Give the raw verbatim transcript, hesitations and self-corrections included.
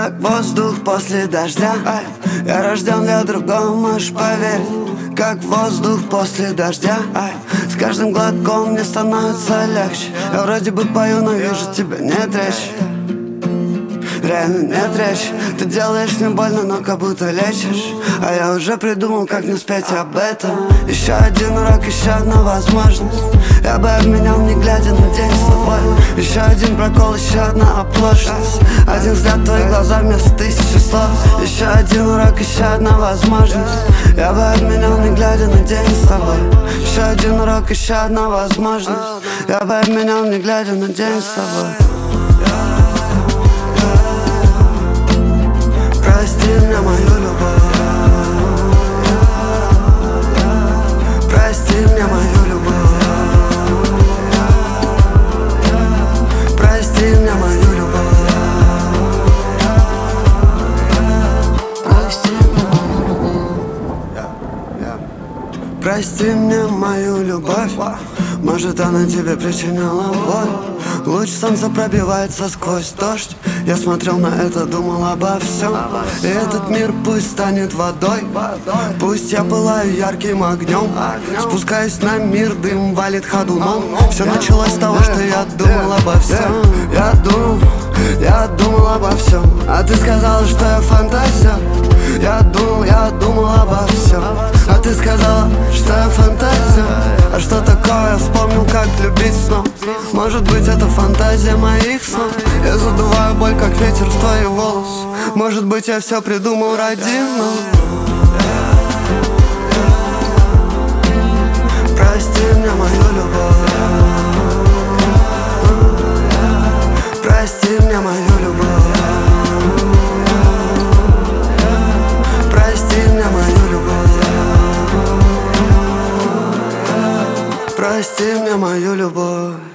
как воздух после дождя. Я рожден для другого, можешь поверить. Как воздух после дождя. С каждым глотком мне становится легче. Я вроде бы пою, но вижу, тебя нет речи. Реально нет речи. Ты делаешь мне больно, но как будто лечишь. А я уже придумал, как не спеть об этом. Еще один урок, еще одна возможность. Я бы обменял, не глядя на день с тобой. Еще один прокол, еще одна оплошность. Один взгляд в твои глаза вместо тысячи слов. Еще один урок, еще одна возможность. Я бы обменял, не глядя на день с тобой. Еще один урок, еще одна возможность. Я бы обменял, не глядя на день с тобой. Прости мне мою любовь. Прости мне мою любовь. Прости мне мою любовь. Прости мне. Прости мне мою любовь. Может, она тебе причиняла боль. Луч солнца пробивается сквозь дождь. Я смотрел на это, думал обо всем. И этот мир пусть станет водой. Пусть я пылаю ярким огнем. Спускаюсь на мир, дым валит ходуном. Все началось с того, что я думал обо всем. Я думал, я думал обо всем. А ты сказала, что я фантазия. Я думал, я думал обо всем. А ты сказала, что я фантазия. А что такое? Я вспомнил, как любить снова. Может быть, это фантазия моих снов. Я задуваю боль, как ветер в твои волосы. Может быть, я все придумал ради нас. Прости мне мою любовь. Прости мне мою любовь. Прости мне мою любовь. Прости мне мою любовь.